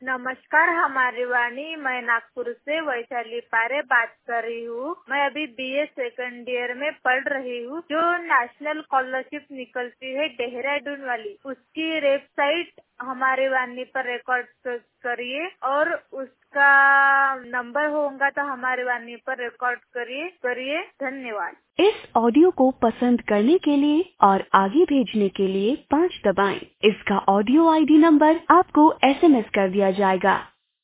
नमस्कार हमारी वाणी, मैं नागपुर से वैशाली पारे बात कर रही हूँ। मैं अभी बीए सेकंड ईयर में पढ़ रही हूँ। जो नेशनल स्कॉलरशिप निकलती है देहरादून वाली, उसकी वेबसाइट हमारी वाणी पर रिकॉर्ड करिए और उसका नंबर होगा तो हमारी वाणी पर रिकॉर्ड करिए। धन्यवाद। इस ऑडियो को पसंद करने के लिए और आगे भेजने के लिए 5 दबाएं। इसका ऑडियो आईडी नंबर आपको SMS कर दिया जाएगा।